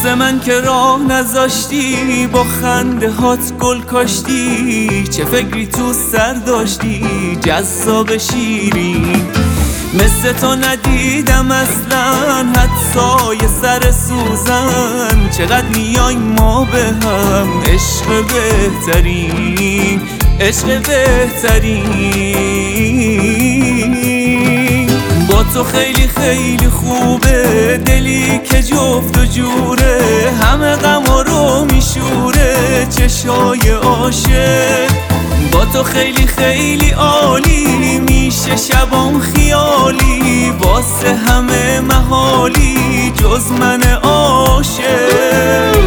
واسه من که راه نذاشتی، با خنده هات گل کاشتی، چه فکری تو سر داشتی جذاب شیرین. مثل تو ندیدم اصلا حتی یه سر سوزن، چقدر میایم ما به هم، عشق بهترین، عشق بهترین. با تو خیلی خیلی خوبه، دلی که جفت و جوره، همه غما رو میشوره چشای عاشق. با تو خیلی خیلی عالی، میشه شبام خیالی، واسه همه محالی جز من عاشق.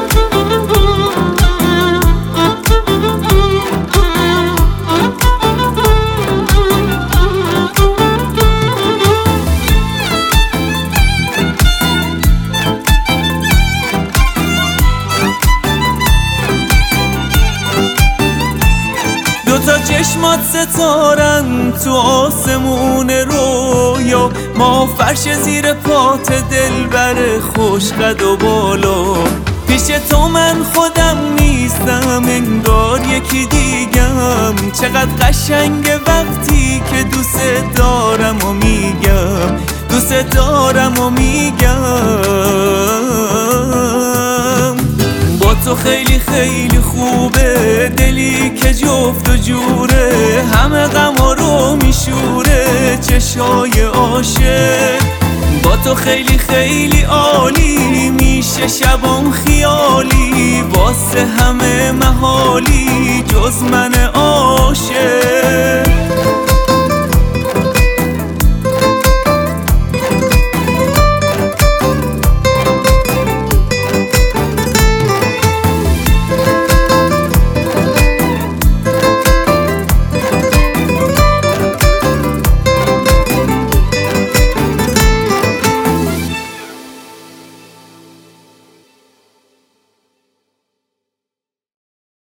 دوتا چشمات ستارن تو آسمون رویا، ما فرش زیر پات دلبر خوش قد و بالا. پیش تو من خودم نیستم، انگار یکی دیگم، چقدر قشنگه وقتی که دوست دارم و میگم، دوست دارم و میگم. با تو خیلی خیلی خوبه، دلی که جفت و جوره، همه غما رو میشوره چشای عاشق. با تو خیلی خیلی عالی، میشه شبام خیالی، واسه همه محالی جز من عاشق.